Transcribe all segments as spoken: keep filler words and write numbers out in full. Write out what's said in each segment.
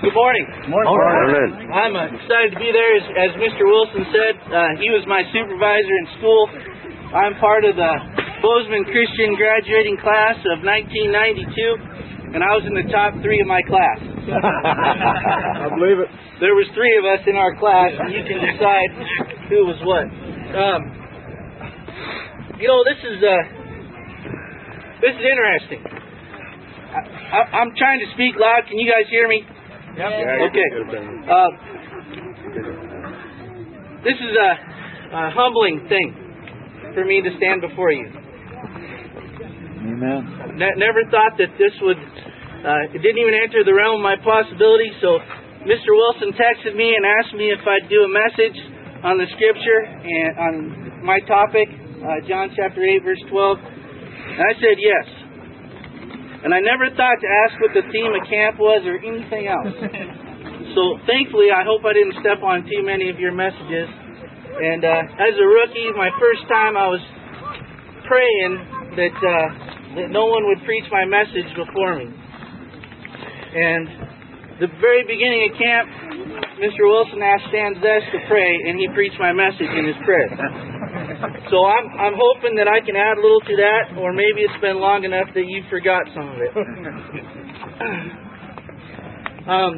Good morning. Morning. Morning. I'm uh, excited to be there. As, as Mister Wilson said, uh, he was my supervisor in school. I'm part of the Bozeman Christian graduating class of nineteen ninety-two, and I was in the top three of my class. I believe it. There was three of us in our class, and you can decide who was what. Um, you know, this is uh, this is interesting. I, I, I'm trying to speak loud. Can you guys hear me? Yep. Okay. Uh, this is a, a humbling thing for me to stand before you. Amen. Ne- never thought that this would. Uh, it didn't even enter the realm of my possibility. So, Mister Wilson texted me and asked me if I'd do a message on the Scripture and on my topic, uh, John chapter eight, verse twelve. And I said yes. And I never thought to ask what the theme of camp was or anything else. So thankfully, I hope I didn't step on too many of your messages. And uh, as a rookie, my first time, I was praying that, uh, that no one would preach my message before me. And the very beginning of camp, Mister Wilson asked Stan Zest to pray, and he preached my message in his prayer. So I'm I'm hoping that I can add a little to that, or maybe it's been long enough that you forgot some of it. um,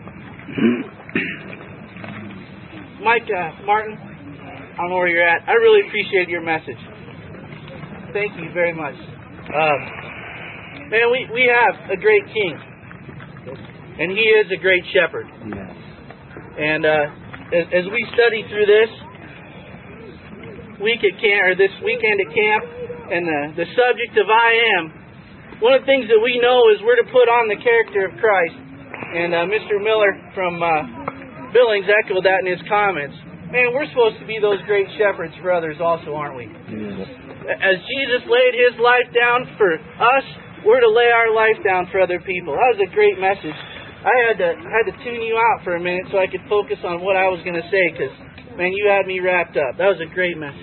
Mike uh, Martin, I don't know where you're at. I really appreciate your message. Thank you very much. Um, man, we, we have a great king, and he is a great shepherd. And uh, as, as we study through this week at camp, or this weekend at camp, and the, the subject of I am, one of the things that we know is we're to put on the character of Christ. And uh, Mister Miller from uh, Billings echoed that in his comments. Man, we're supposed to be those great shepherds for others also, aren't we? Yeah. As Jesus laid His life down for us, we're to lay our life down for other people. That was a great message. I had to I had to tune you out for a minute so I could focus on what I was going to say, because, man, you had me wrapped up. That was a great message.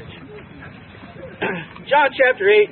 John chapter eight.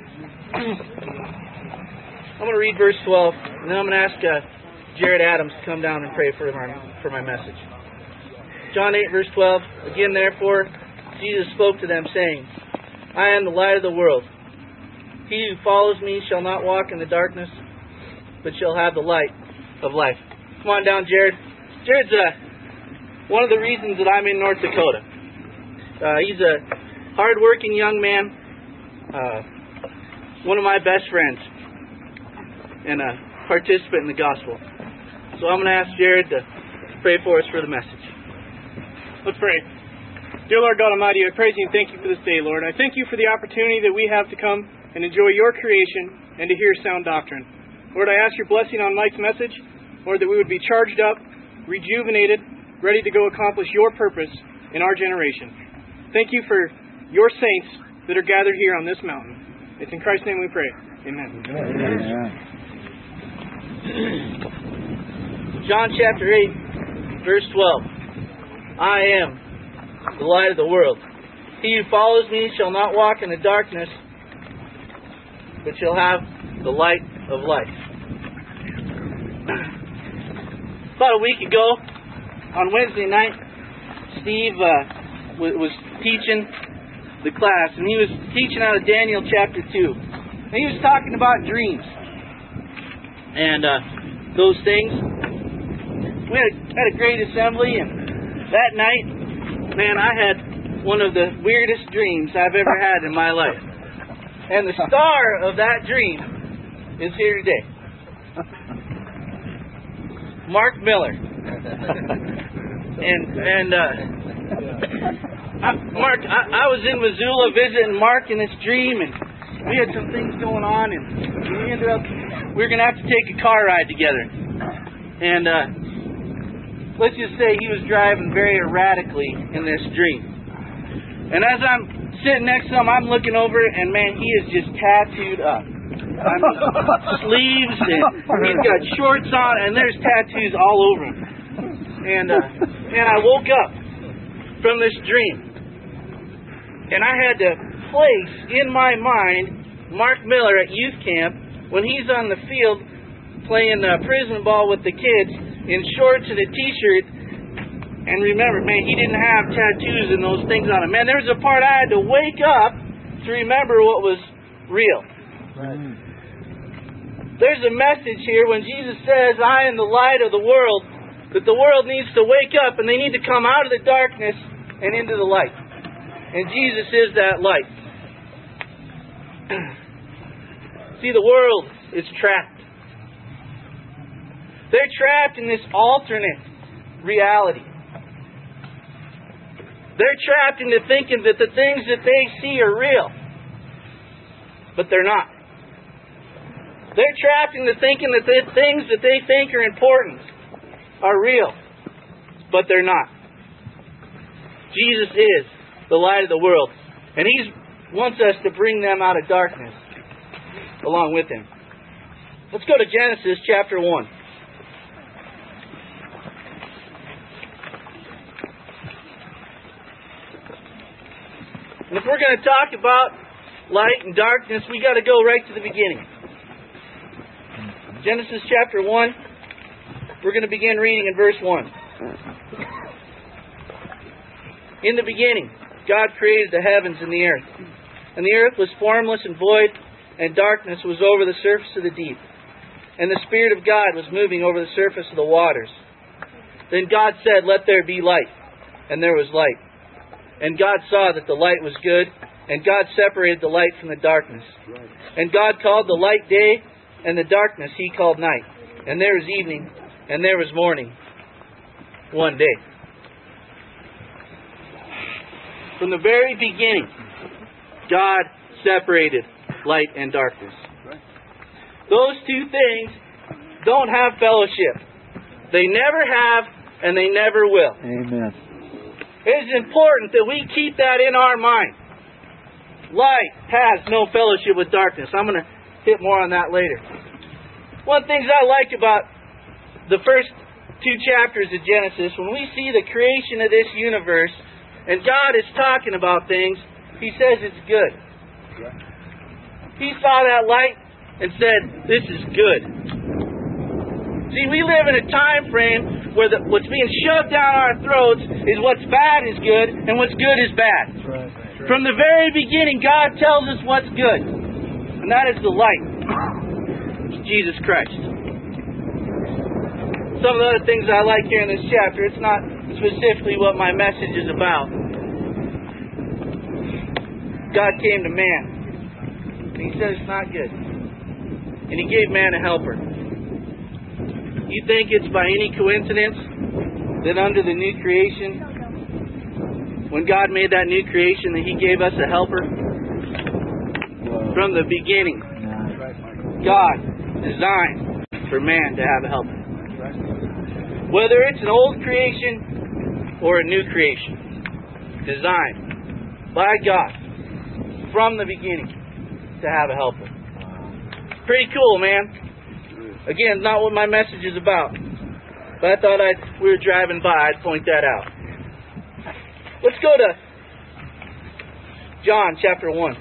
I'm going to read verse twelve, and then I'm going to ask uh, Jared Adams to come down and pray for my, for my message. John eight, verse twelve. Again, therefore, Jesus spoke to them, saying, I am the light of the world. He who follows me shall not walk in the darkness, but shall have the light of life. Come on down, Jared. Jared's uh, one of the reasons that I'm in North Dakota. Uh, he's a hard-working young man, uh, one of my best friends, and a participant in the gospel. So I'm going to ask Jared to pray for us for the message. Let's pray. Dear Lord God Almighty, I praise you and thank you for this day, Lord. I thank you for the opportunity that we have to come and enjoy your creation and to hear sound doctrine. Lord, I ask your blessing on Mike's message, Lord, that we would be charged up, rejuvenated, ready to go accomplish your purpose in our generation. Thank you for your saints that are gathered here on this mountain. It's in Christ's name we pray. Amen. Amen. John chapter eight, verse twelve. I am the light of the world. He who follows me shall not walk in the darkness, but shall have the light of life. About a week ago, on Wednesday night, Steve uh, w- was teaching the class, and he was teaching out of Daniel chapter two. And he was talking about dreams and uh, those things. We had a, had a great assembly, and that night, man, I had one of the weirdest dreams I've ever had in my life. And the star of that dream is here today. Mark Miller. and and uh, I, Mark, I, I was in Missoula visiting Mark in this dream, and we had some things going on, and we ended up we were going to have to take a car ride together. And uh, let's just say he was driving very erratically in this dream. And as I'm sitting next to him, I'm looking over, and man, he is just tattooed up. I mean, sleeves, and he's got shorts on, and there's tattoos all over him. And uh, man, I woke up from this dream, and I had to place in my mind Mark Miller at youth camp when he's on the field playing uh, prison ball with the kids, in shorts and a t-shirt. And remember, man, he didn't have tattoos and those things on him. Man, there was a part I had to wake up to remember what was real. Right. There's a message here when Jesus says, I am the light of the world, that the world needs to wake up and they need to come out of the darkness and into the light. And Jesus is that light. See, the world is trapped. They're trapped in this alternate reality. They're trapped into thinking that the things that they see are real. But they're not. They're trapped into thinking that the things that they think are important are real. But they're not. Jesus is the light of the world. And He wants us to bring them out of darkness along with Him. Let's go to Genesis chapter one. And if we're going to talk about light and darkness, we got to go right to the beginning. Genesis chapter one. We're going to begin reading in verse one. In the beginning, God created the heavens and the earth. And the earth was formless and void, and darkness was over the surface of the deep. And the Spirit of God was moving over the surface of the waters. Then God said, let there be light. And there was light. And God saw that the light was good, and God separated the light from the darkness. And God called the light day, and the darkness He called night. And there was evening, and there was morning, one day. From the very beginning, God separated light and darkness. Those two things don't have fellowship. They never have, and they never will. Amen. It is important that we keep that in our mind. Light has no fellowship with darkness. I'm going to hit more on that later. One of the things I like about the first two chapters of Genesis, when we see the creation of this universe, and God is talking about things, He says it's good. He saw that light and said, this is good. See, we live in a time frame where the, what's being shoved down our throats is what's bad is good and what's good is bad. That's right. That's right. From the very beginning, God tells us what's good. And that is the light. Jesus Christ. Some of the other things I like here in this chapter, it's not specifically what my message is about. God came to man. And He said it's not good. And He gave man a helper. You think it's by any coincidence that under the new creation, when God made that new creation, that He gave us a helper? From the beginning, God designed for man to have a helper. Whether it's an old creation or a new creation, designed by God from the beginning to have a helper. Pretty cool, man. Again, not what my message is about. But I thought I'd, we were driving by, I'd point that out. Let's go to John chapter one.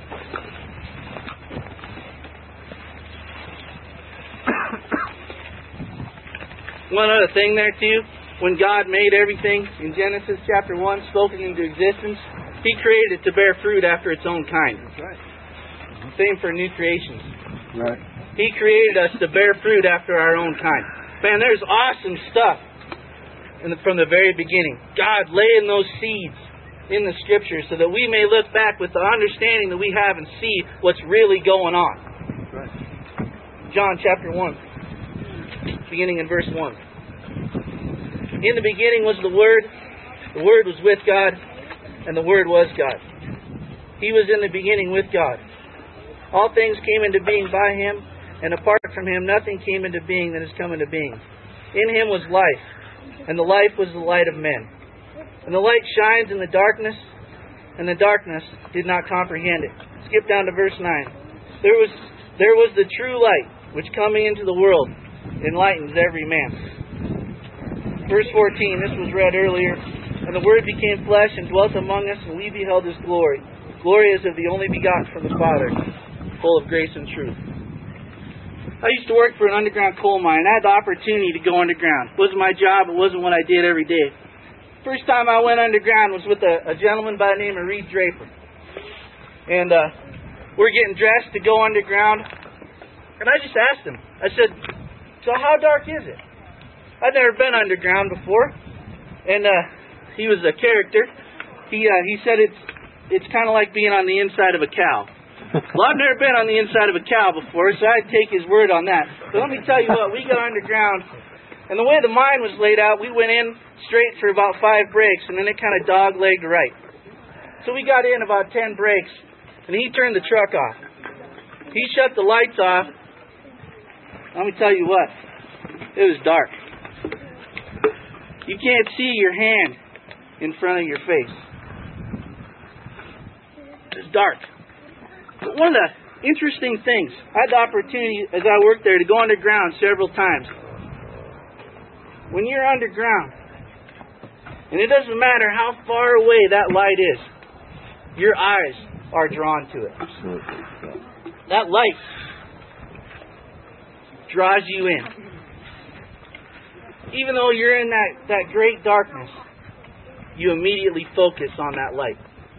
One other thing there too. When God made everything in Genesis chapter one, spoke it into existence, He created it to bear fruit after its own kind. That's right. Same for new creations. Right. He created us to bear fruit after our own kind. Man, there's awesome stuff in the, from the very beginning. God laying those seeds in the Scriptures so that we may look back with the understanding that we have and see what's really going on. Right. John chapter one, beginning in verse one. In the beginning was the Word. The Word was with God, and the Word was God. He was in the beginning with God. All things came into being by Him, and apart from Him nothing came into being that has come into being. In Him was life, and the life was the light of men. And the light shines in the darkness, and the darkness did not comprehend it. Skip down to verse nine. There was there was the true light, which coming into the world enlightens every man. Verse fourteen, this was read earlier. And the Word became flesh and dwelt among us, and we beheld His glory. Glory as of the only begotten from the Father, full of grace and truth. I used to work for an underground coal mine. I had the opportunity to go underground. It wasn't my job. It wasn't what I did every day. First time I went underground was with a, a gentleman by the name of Reed Draper. And uh, we're getting dressed to go underground. And I just asked him. I said, so how dark is it? I'd never been underground before. And uh, he was a character. He uh, he said it's it's kind of like being on the inside of a cow. Well, I've never been on the inside of a cow before, so I'd take his word on that. But let me tell you what, we got underground, and the way the mine was laid out, we went in straight for about five breaks, and then it kind of dog-legged right. So we got in about ten breaks, and he turned the truck off. He shut the lights off. Let me tell you what, it was dark. You can't see your hand in front of your face. It's dark. But one of the interesting things, I had the opportunity as I worked there to go underground several times. When you're underground, and it doesn't matter how far away that light is, your eyes are drawn to it. Absolutely. That light draws you in. Even though you're in that, that great darkness, you immediately focus on that light.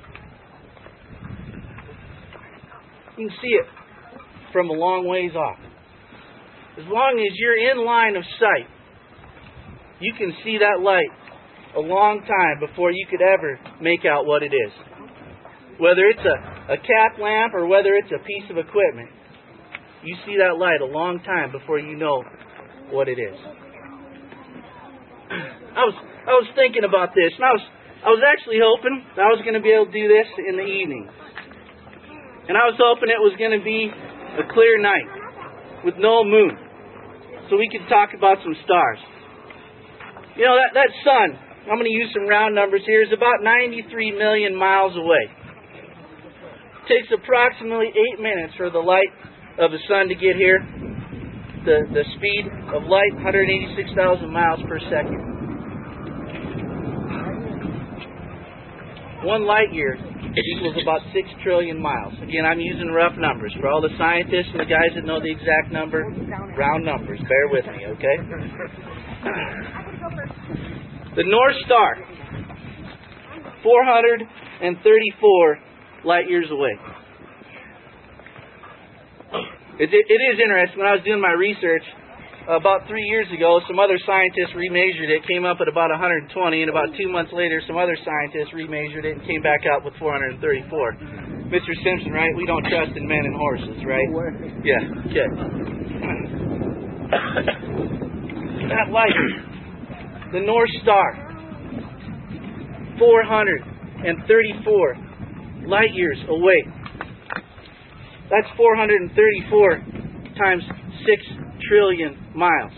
You can see it from a long ways off. As long as you're in line of sight, you can see that light a long time before you could ever make out what it is. Whether it's a, a cap lamp or whether it's a piece of equipment, you see that light a long time before you know what it is. I was I was thinking about this, and I was I was actually hoping that I was going to be able to do this in the evening. And I was hoping it was going to be a clear night with no moon, so we could talk about some stars. You know, that, that sun, I'm going to use some round numbers here, is about ninety-three million miles away. It takes approximately eight minutes for the light of the sun to get here. The, the speed of light, one hundred eighty-six thousand miles per second. One light year equals about six trillion miles. Again, I'm using rough numbers. For all the scientists and the guys that know the exact number, round numbers. Bear with me, okay? The North Star, four hundred thirty-four light years away. It, it, it is interesting. When I was doing my research, about three years ago, some other scientists remeasured it, came up at about one hundred twenty, and about two months later, some other scientists remeasured it and came back out with four hundred thirty-four. Mister Simpson, right? We don't trust in men and horses, right? Yeah, okay. That light, the North Star, four hundred thirty-four light years away. That's four hundred thirty-four times six trillion miles.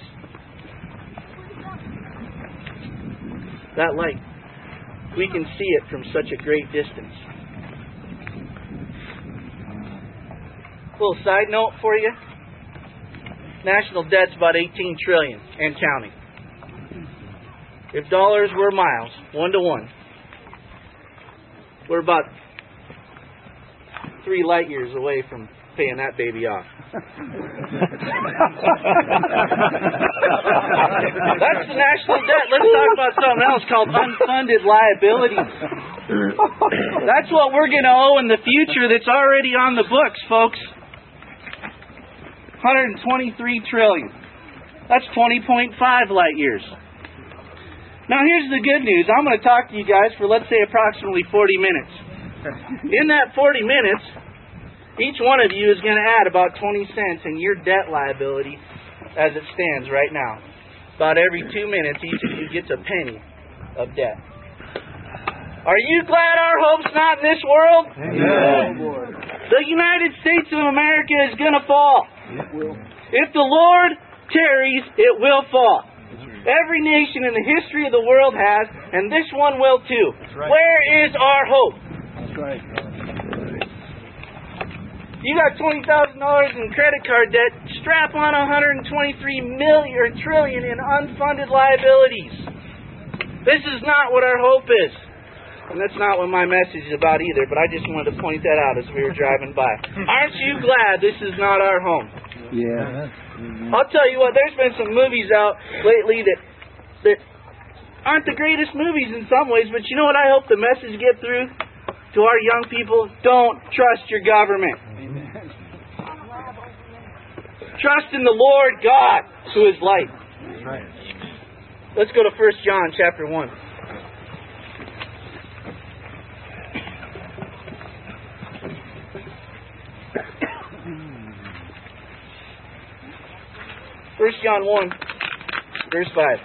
That light, we can see it from such a great distance. Little side note for you. National debt's about eighteen trillion and counting. If dollars were miles, one to one, we're about three light years away from paying that baby off. That's the national debt. Let's talk about something else called unfunded liabilities. That's what we're going to owe in the future that's already on the books, folks. one hundred twenty-three trillion. That's twenty point five light years. Now here's the good news. I'm going to talk to you guys for, let's say, approximately forty minutes. In that forty minutes, each one of you is going to add about twenty cents in your debt liability as it stands right now. About every two minutes, each of you gets a penny of debt. Are you glad our hope's not in this world? Amen. The United States of America is going to fall. It will. If the Lord tarries, it will fall. Every nation in the history of the world has, and this one will too. Right. Where is our hope? That's right. You got twenty thousand dollars in credit card debt, strap on one hundred twenty-three million or trillion in unfunded liabilities. This is not what our hope is. And that's not what my message is about either, but I just wanted to point that out as we were driving by. Aren't you glad this is not our home? Yeah. I'll tell you what, there's been some movies out lately that that aren't the greatest movies in some ways, but you know what I hope the message get through to our young people? Don't trust your government. Amen. Trust in the Lord God, who is light. That's right. Let's go to First John chapter one. First John one, verse five.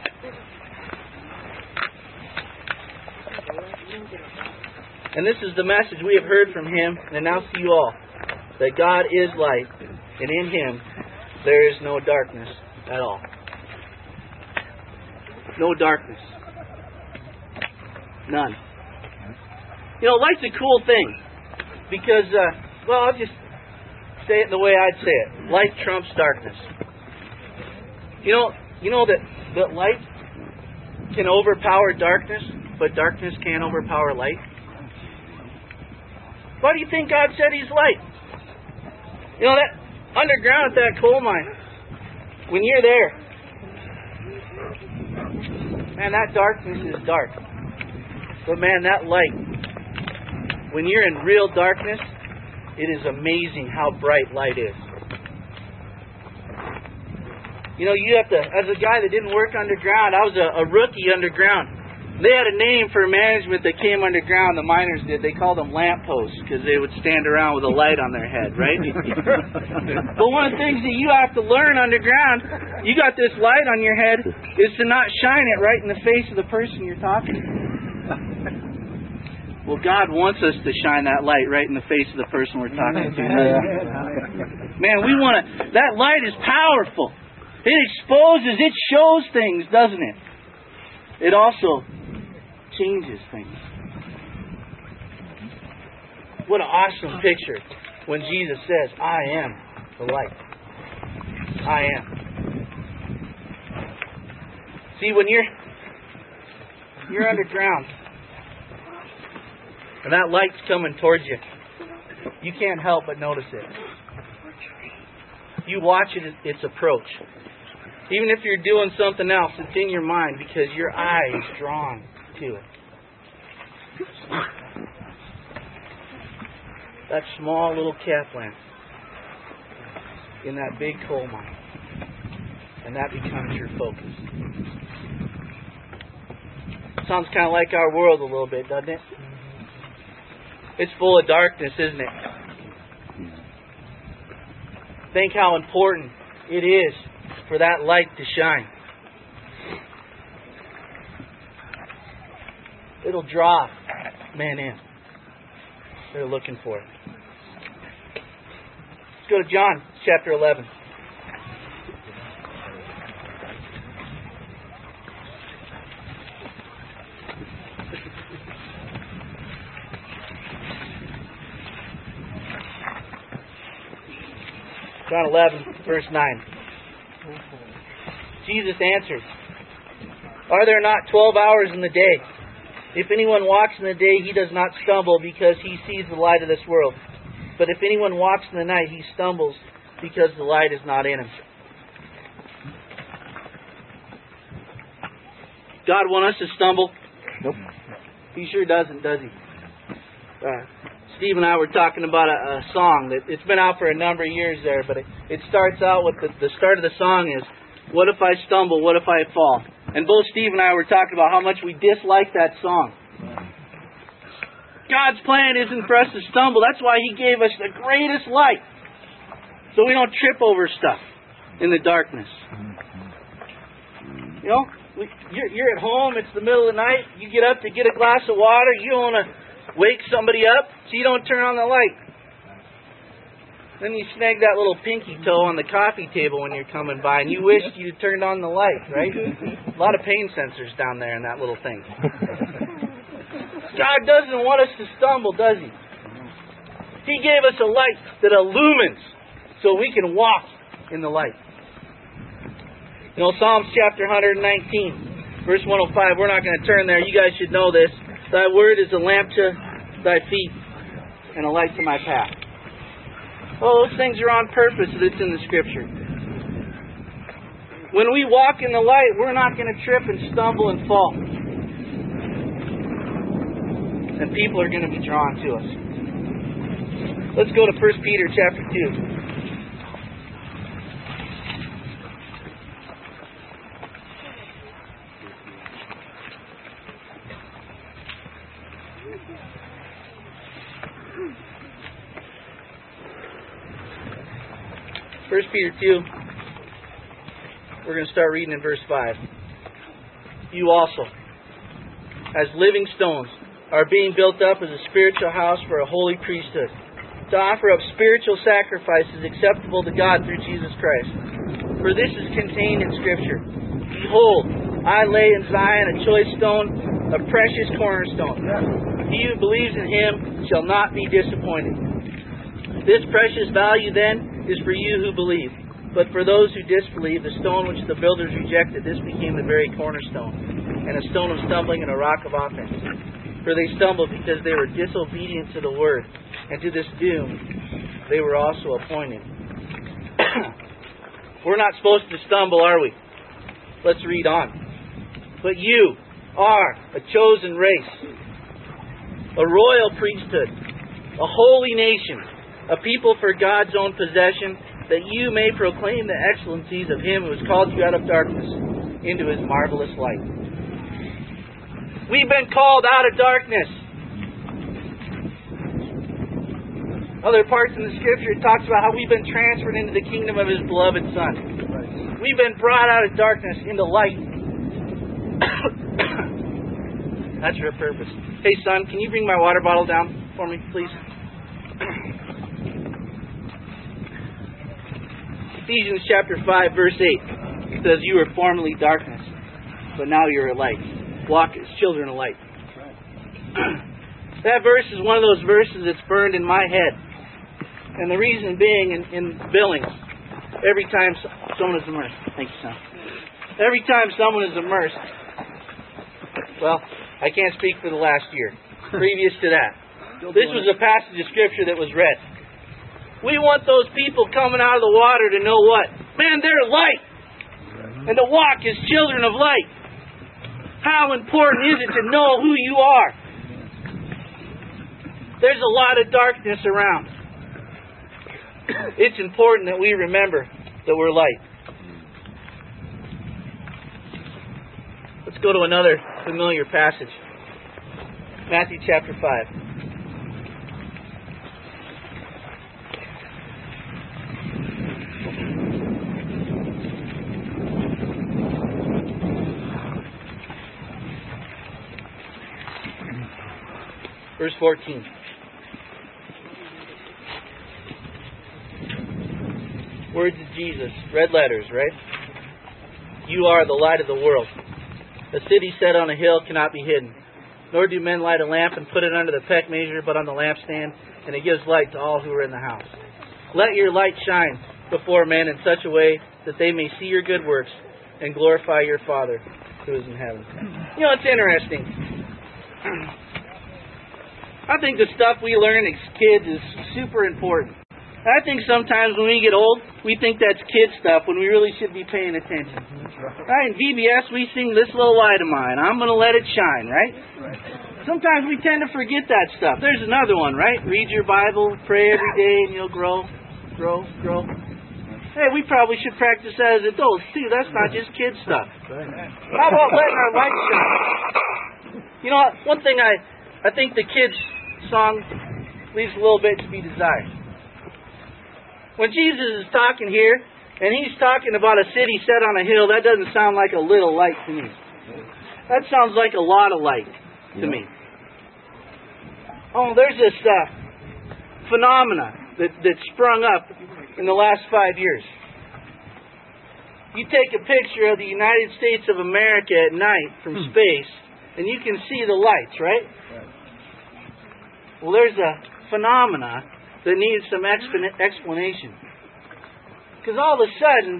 And this is the message we have heard from Him and announce to you all, that God is light, and in Him there is no darkness at all. No darkness. None. You know, light's a cool thing. Because, uh, well, I'll just say it the way I'd say it. Light trumps darkness. You know, you know that, that light can overpower darkness, but darkness can't overpower light? Why do you think God said He's light? You know, that underground at that coal mine, when you're there, man, that darkness is dark. But man, that light, when you're in real darkness, it is amazing how bright light is. You know, you have to, as a guy that didn't work underground, I was a, a rookie underground. They had a name for management that came underground, the miners did. They called them lampposts because they would stand around with a light on their head, right? But one of the things that you have to learn underground, you got this light on your head, is to not shine it right in the face of the person you're talking to. Well, God wants us to shine that light right in the face of the person we're talking to. Man, we want to, that light is powerful. It exposes, it shows things, doesn't it? It also changes things. What an awesome picture when Jesus says, I am the light. I am. See, when you're you're underground and that light's coming towards you, you can't help but notice it. You watch it, its approach. Even if you're doing something else, it's in your mind because your eye is drawn to it. That small little cap lamp in that big coal mine. And that becomes your focus. Sounds kind of like our world a little bit, doesn't it? It's full of darkness, isn't it? Think how important it is for that light to shine. It'll draw men in. They're looking for it. Let's go to John chapter eleven. John eleven, verse nine. Jesus answered, Are there not twelve hours in the day? If anyone walks in the day, he does not stumble because he sees the light of this world. But if anyone walks in the night, he stumbles because the light is not in him. God want us to stumble? Nope. He sure doesn't, does he? Uh, Steve and I were talking about a, a song that it's been out for a number of years there, but it, it starts out with the, the start of the song is, what if I stumble? What if I fall? And both Steve and I were talking about how much we dislike that song. God's plan isn't for us to stumble. That's why He gave us the greatest light. So we don't trip over stuff in the darkness. You know, we, you're, you're at home, it's the middle of the night, you get up to get a glass of water, you don't want to wake somebody up, so you don't turn on the light. Then you snag that little pinky toe on the coffee table when you're coming by, and you wish you turned on the light, right? A lot of pain sensors down there in that little thing. God doesn't want us to stumble, does He? He gave us a light that illumines so we can walk in the light. You know, Psalms chapter one nineteen, verse one oh five, we're not going to turn there. You guys should know this. Thy word is a lamp to thy feet and a light to my path. Oh, those things are on purpose that's in the Scripture. When we walk in the light, we're not going to trip and stumble and fall. And people are going to be drawn to us. Let's go to First Peter chapter two. First Peter two, we're going to start reading in verse five. You also, as living stones, are being built up as a spiritual house for a holy priesthood, to offer up spiritual sacrifices acceptable to God through Jesus Christ. For this is contained in Scripture. Behold, I lay in Zion a choice stone, a precious cornerstone. He who believes in Him shall not be disappointed. This precious value then is for you who believe. But for those who disbelieve, the stone which the builders rejected, this became the very cornerstone, and a stone of stumbling and a rock of offense. For they stumbled because they were disobedient to the word, and to this doom they were also appointed. We're not supposed to stumble, are we? Let's read on. But you are a chosen race, a royal priesthood, a holy nation, a people for God's own possession, that you may proclaim the excellencies of Him who has called you out of darkness into His marvelous light. We've been called out of darkness. Other parts in the Scripture it talks about how we've been transferred into the kingdom of His beloved Son. We've been brought out of darkness into light. That's your purpose. Hey, son, can you bring my water bottle down for me, please? Ephesians chapter five, verse eight says, you were formerly darkness, but now you're a light. Walk as children of light. That verse is one of those verses that's burned in my head. And the reason being, in, in Billings, every time someone is immersed, thank you, son. Every time someone is immersed, well, I can't speak for the last year. Previous to that, this was a passage of Scripture that was read. We want those people coming out of the water to know what? Man, they're light. And to walk as children of light. How important is it to know who you are? There's a lot of darkness around. It's important that we remember that we're light. Let's go to another familiar passage. Matthew chapter five. Verse fourteen. Words of Jesus. Red letters, right? You are the light of the world. A city set on a hill cannot be hidden. Nor do men light a lamp and put it under the peck measure, but on the lampstand, and it gives light to all who are in the house. Let your light shine before men in such a way that they may see your good works and glorify your Father who is in heaven. You know, it's interesting. I think the stuff we learn as kids is super important. I think sometimes when we get old, we think that's kid stuff when we really should be paying attention. Right? In V B S, we sing This Little Light of Mine. I'm going to let it shine, right? Sometimes we tend to forget that stuff. There's another one, right? Read your Bible, pray every day, and you'll grow, grow, grow. Hey, we probably should practice that as adults, too. That's not just kid stuff. How about letting our light shine? You know, one thing I, I think the kids' song leaves a little bit to be desired. When Jesus is talking here, and He's talking about a city set on a hill, that doesn't sound like a little light to me. That sounds like a lot of light to me. Oh, there's this uh, phenomena that, that sprung up in the last five years. You take a picture of the United States of America at night from space, and you can see the lights, right? Well, there's a phenomena that needs some explanation. Because all of a sudden,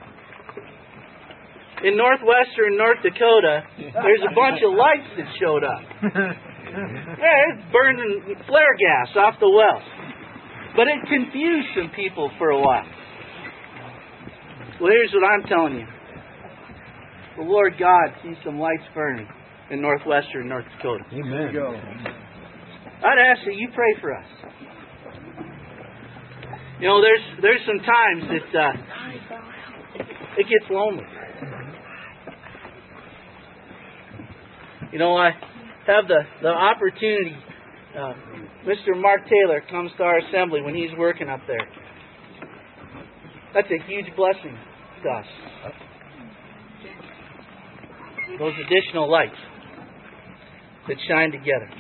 in northwestern North Dakota, there's a bunch of lights that showed up. Yeah, it's burning flare gas off the wells. But it confused some people for a while. Well, here's what I'm telling you. The Lord God sees some lights burning in northwestern North Dakota. Amen. Go. I'd ask that you pray for us. You know, there's there's some times that uh, it gets lonely. You know, I have the, the opportunity. Uh, Mister Mark Taylor comes to our assembly when he's working up there. That's a huge blessing to us. Those additional lights that shine together.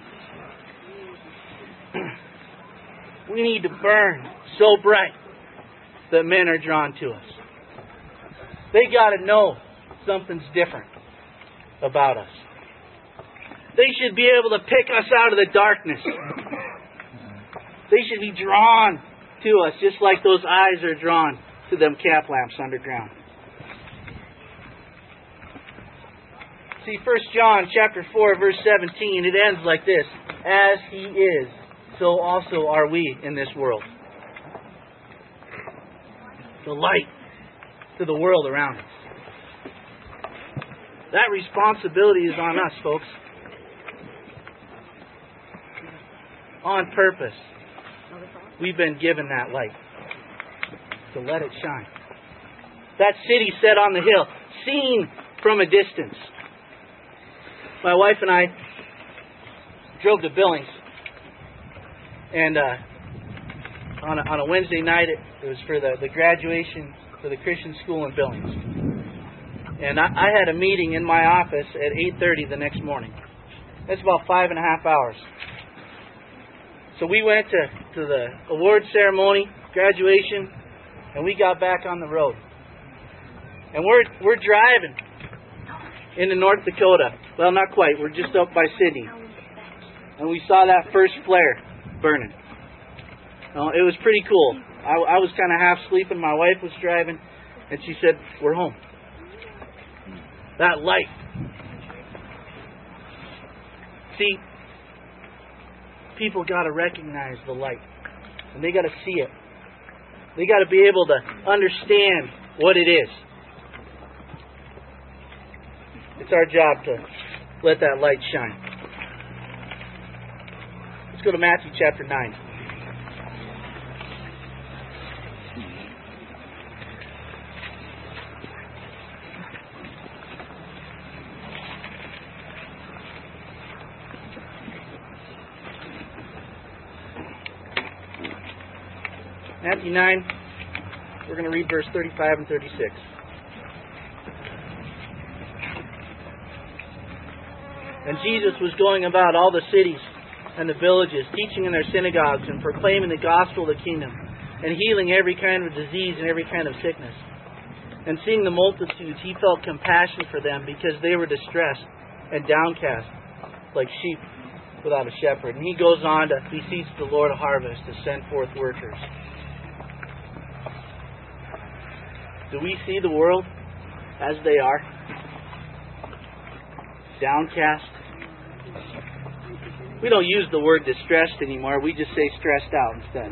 We need to burn so bright that men are drawn to us. They got to know something's different about us. They should be able to pick us out of the darkness. They should be drawn to us just like those eyes are drawn to them cap lamps underground. See, First John chapter four, verse seventeen, it ends like this. As He is, so also are we in this world. The light to the world around us. That responsibility is on us, folks. On purpose. We've been given that light. To let it shine. That city set on the hill, seen from a distance. My wife and I drove to Billings. And uh, on, a, on a Wednesday night, it, it was for the, the graduation for the Christian school in Billings. And I, I had a meeting in my office at eight thirty the next morning. That's about five and a half hours. So we went to, to the award ceremony, graduation, and we got back on the road. And we're we're driving into North Dakota. Well, not quite. We're just up by Sydney. And we saw that first flare burning. Uh, it was pretty cool. I, I was kind of half sleeping. My wife was driving, and she said, "We're home." That light. See, people got to recognize the light. And they got to see it. They got to be able to understand what it is. It's our job to let that light shine. Let's go to Matthew chapter nine. Matthew nine, we're going to read verse thirty-five and thirty-six. And Jesus was going about all the cities and the villages, teaching in their synagogues and proclaiming the gospel of the kingdom, and healing every kind of disease and every kind of sickness. And seeing the multitudes, He felt compassion for them because they were distressed and downcast like sheep without a shepherd. And He goes on to beseech the Lord of harvest to send forth workers. Do we see the world as they are? Downcast. We don't use the word distressed anymore. We just say stressed out instead.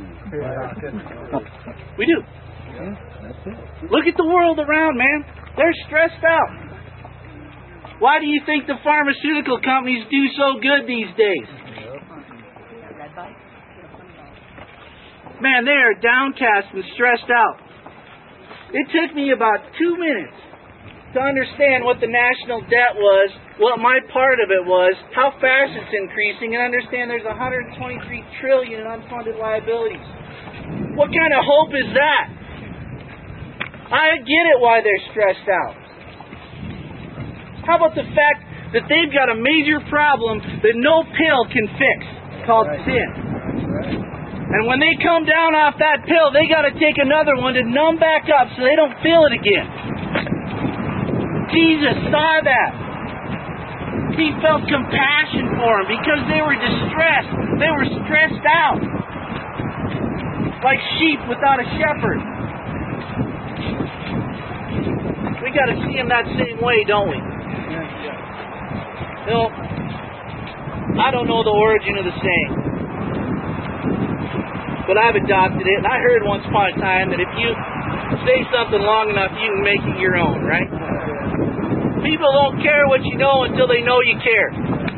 We do. Look at the world around, man. They're stressed out. Why do you think the pharmaceutical companies do so good these days? Man, they are downcast and stressed out. It took me about two minutes to understand what the national debt was, what my part of it was, how fast it's increasing, and understand there's one hundred twenty-three trillion dollars in unfunded liabilities. What kind of hope is that? I get it why they're stressed out. How about the fact that they've got a major problem that no pill can fix, called sin? And when they come down off that pill, they got to take another one to numb back up so they don't feel it again. Jesus saw that. He felt compassion for them because they were distressed. They were stressed out. Like sheep without a shepherd. We got to see Him that same way, don't we? You know, I don't know the origin of the saying. but I've adopted it. And I heard once upon a time that if you say something long enough, you can make it your own, right? People don't care what you know until they know you care.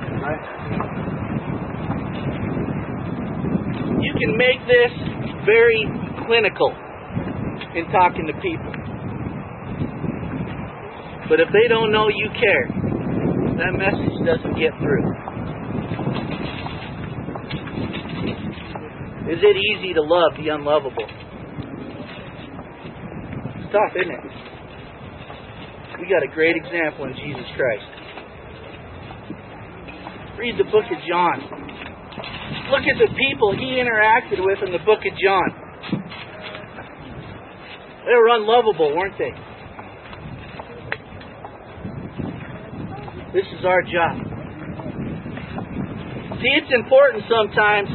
You can make this very clinical in talking to people. But if they don't know you care, that message doesn't get through. Is it easy to love the unlovable? It's tough, isn't it? We got a great example in Jesus Christ. Read the book of John. Look at the people he interacted with in the book of John. They were unlovable, weren't they? This is our job. See, it's important sometimes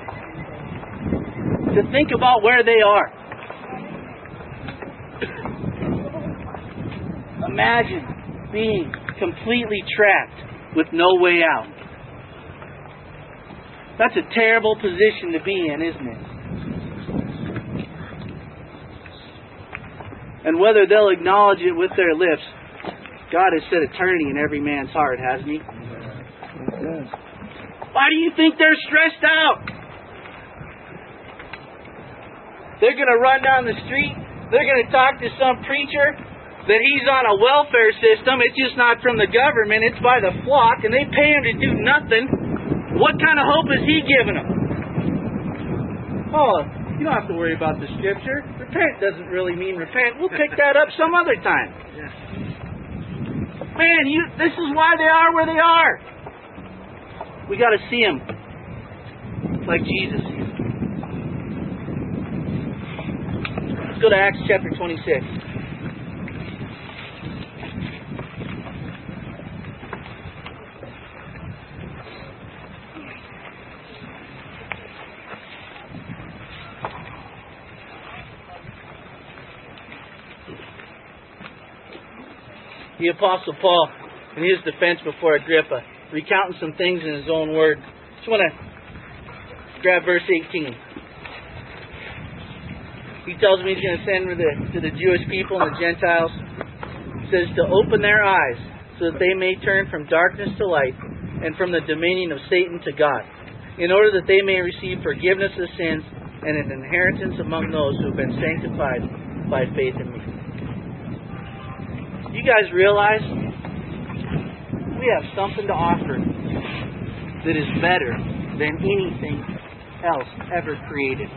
to think about where they are. Imagine being completely trapped with no way out. That's a terrible position to be in, isn't it? And whether they'll acknowledge it with their lips, God has set eternity in every man's heart, hasn't He? Why do you think they're stressed out? They're going to run down the street. They're going to talk to some preacher that he's on a welfare system. It's just not from the government. It's by the flock. And they pay him to do nothing. What kind of hope is he giving them? Oh, you don't have to worry about the Scripture. Repent doesn't really mean repent. We'll pick that up some other time. Man, you, this is why they are where they are. We got to see them like Jesus sees them. Let's go to Acts chapter twenty-six. The Apostle Paul, in his defense before Agrippa, recounting some things in his own word. Just want to grab verse eighteen. He tells me he's going to send to the, to the Jewish people and the Gentiles. He says to open their eyes so that they may turn from darkness to light and from the dominion of Satan to God, in order that they may receive forgiveness of sins and an inheritance among those who have been sanctified by faith in me. You guys realize we have something to offer that is better than anything else ever created.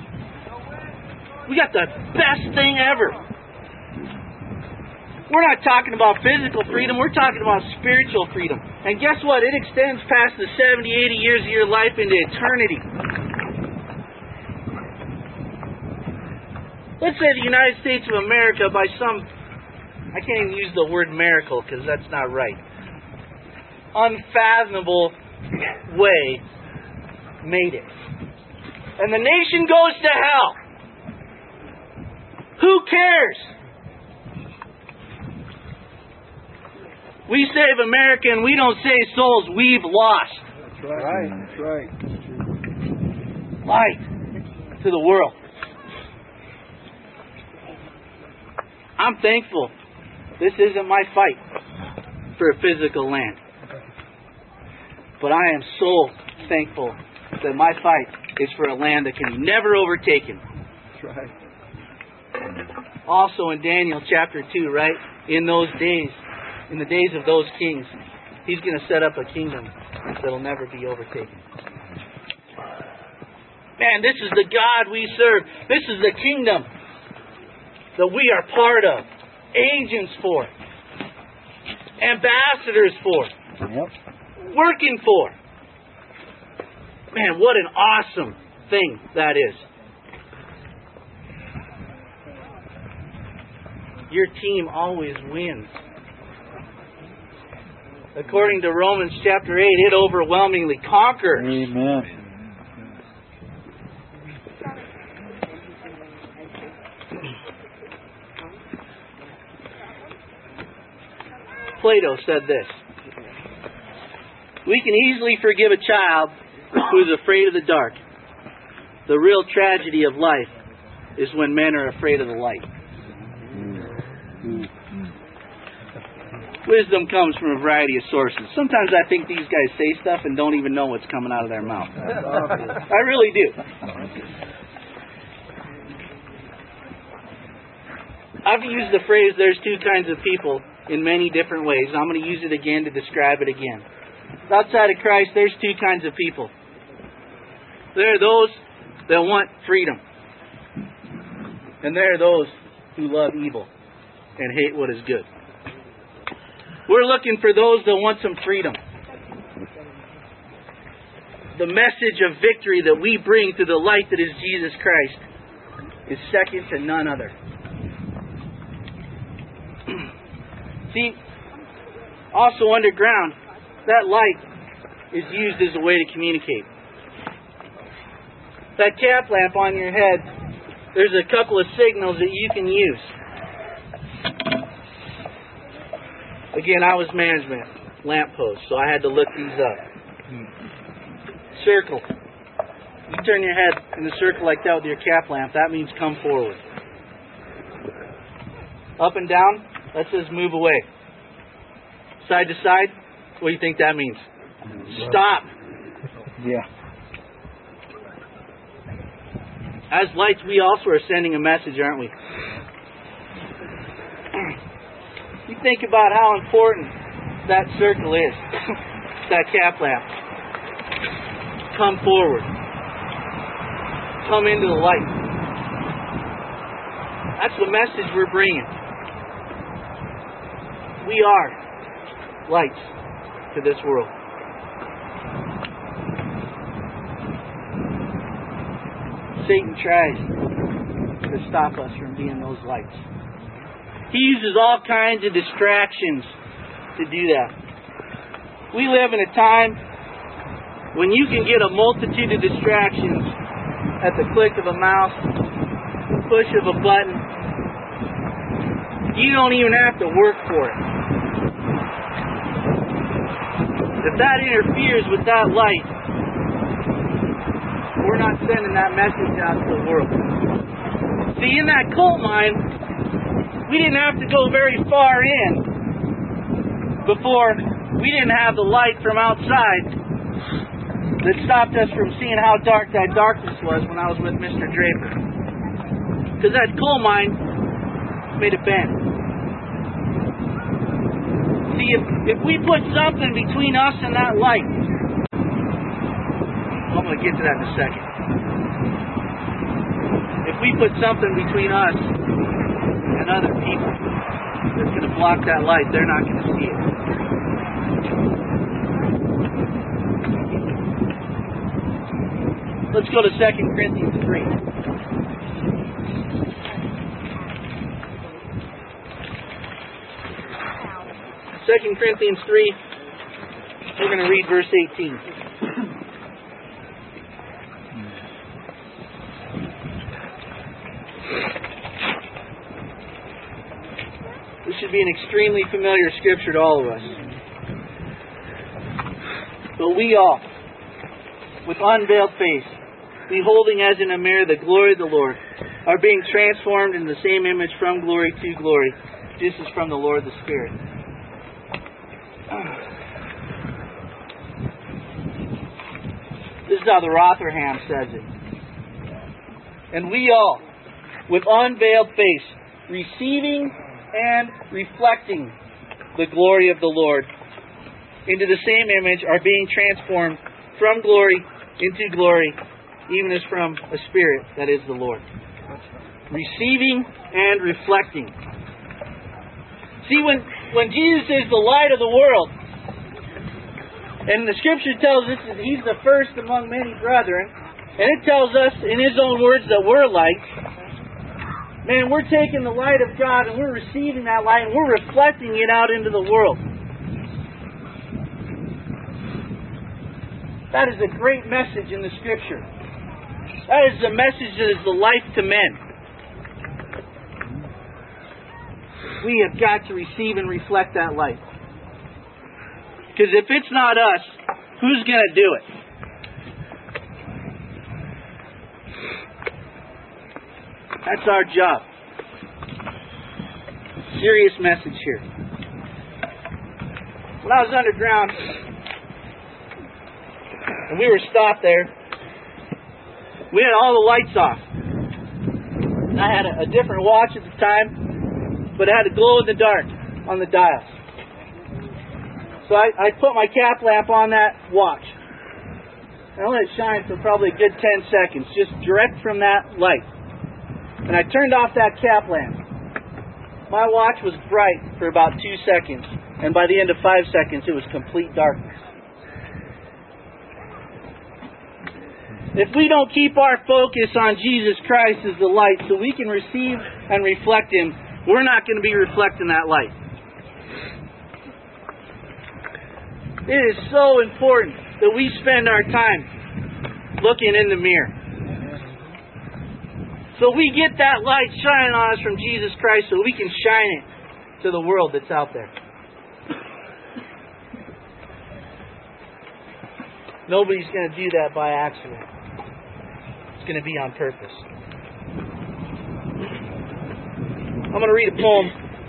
We got the best thing ever. We're not talking about physical freedom, we're talking about spiritual freedom. And guess what? It extends past the seventy, eighty years of your life into eternity. Let's say the United States of America, by some, I can't even use the word miracle because that's not right, unfathomable way, made it. And the nation goes to hell. Who cares? We save America and we don't save souls we've lost. That's right. That's right. Light to the world. I'm thankful this isn't my fight for a physical land. But I am so thankful that my fight is for a land that can be never overtaken. That's right. Also in Daniel chapter two, right? In those days, in the days of those kings, He's going to set up a kingdom that will never be overtaken. Man, this is the God we serve. This is the kingdom that we are part of. Agents for. Ambassadors for. Yep. Working for. Man, what an awesome thing that is. Your team always wins. According to Romans chapter eight, it overwhelmingly conquers. Amen. Plato said this: we can easily forgive a child who is afraid of the dark, The real tragedy of life is when men are afraid of the light. Wisdom comes from a variety of sources. Sometimes I think these guys say stuff and don't even know what's coming out of their mouth. I really do. I've used the phrase, there's two kinds of people, in many different ways. I'm going to use it again to describe it again. Outside of Christ, there's two kinds of people. There are those that want freedom. And there are those who love evil and hate what is good. We're looking for those that want some freedom. The message of victory that we bring through the light that is Jesus Christ is second to none other. See, also underground, that light is used as a way to communicate. That cap lamp on your head, there's a couple of signals that you can use. Again, I was management, lamppost, so I had to look these up. Circle. You turn your head in a circle like that with your cap lamp, that means come forward. Up and down, that says move away. Side to side, what do you think that means? Stop. Yeah. As lights, we also are sending a message, aren't we? You think about how important that circle is, that cap lamp. Come forward. Come into the light. That's the message we're bringing. We are lights to this world. Satan tries to stop us from being those lights. He uses all kinds of distractions to do that. We live in a time when you can get a multitude of distractions at the click of a mouse, push of a button. You don't even have to work for it. If that interferes with that light, we're not sending that message out to the world. See, in that coal mine, we didn't have to go very far in before we didn't have the light from outside that stopped us from seeing how dark that darkness was when I was with Mister Draper. Because that coal mine made a bend. See, if, if we put something between us and that light, I'm going to get to that in a second. If we put something between us and other people that's going to block that light, they're not going to see it. Let's go to Second Corinthians three. Second Corinthians three, we're going to read verse eighteen. This should be an extremely familiar scripture to all of us. But we all, with unveiled face, beholding as in a mirror the glory of the Lord, are being transformed in the same image from glory to glory, just as from the Lord the Spirit. This is how the Rotherham says it. And we all, with unveiled face, receiving and reflecting the glory of the Lord, into the same image, are being transformed from glory into glory, even as from a Spirit that is the Lord. Receiving and reflecting. See, when, when Jesus is the light of the world, and the Scripture tells us that He's the first among many brethren, and it tells us in His own words that we're lights, man, we're taking the light of God and we're receiving that light and we're reflecting it out into the world. That is a great message in the Scripture. That is the message that is the life to men. We have got to receive and reflect that light. Because if it's not us, who's going to do it? That's our job. Serious message here. When I was underground, and we were stopped there, we had all the lights off. I had a, a different watch at the time, but it had a glow in the dark on the dials. So I, I put my cap lamp on that watch. And I let it shine for probably a good ten seconds, just direct from that light. And I turned off that cap lamp. My watch was bright for about two seconds, and by the end of five seconds, it was complete darkness. If we don't keep our focus on Jesus Christ as the light so we can receive and reflect Him, we're not going to be reflecting that light. It is so important that we spend our time looking in the mirror. So we get that light shining on us from Jesus Christ so we can shine it to the world that's out there. Nobody's going to do that by accident. It's going to be on purpose. I'm going to read a poem.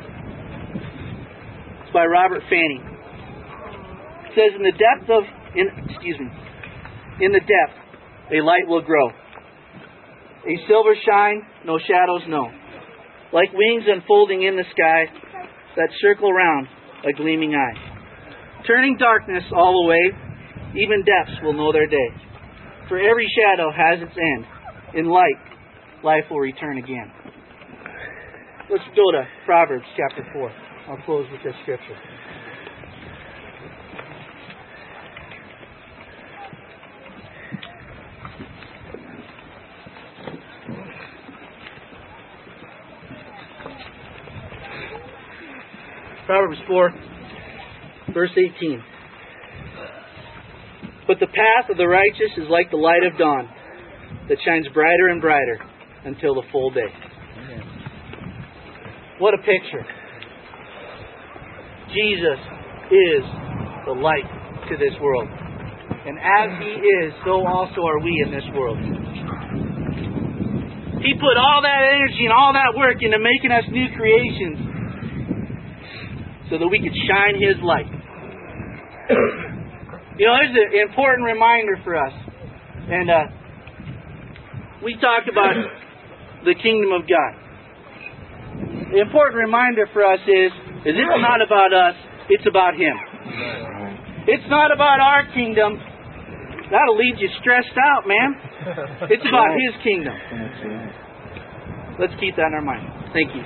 It's by Robert Fanning. It says, in the depth of, in, excuse me, in the depth, a light will grow. A silver shine, no shadows know. Like wings unfolding in the sky that circle round a gleaming eye. Turning darkness all away, even depths will know their day. For every shadow has its end. In light, life will return again. Let's go to Proverbs chapter four. I'll close with this scripture. Proverbs four, verse eighteen. But the path of the righteous is like the light of dawn, that shines brighter and brighter until the full day. Amen. What a picture. Jesus is the light to this world. And as He is, so also are we in this world. He put all that energy and all that work into making us new creations so that we could shine His light. You know, there's an important reminder for us. And uh, we talk about the kingdom of God. The important reminder for us is, is it's not about us, it's about Him. It's not about our kingdom. That'll leave you stressed out, man. It's about His kingdom. Let's keep that in our mind. Thank you.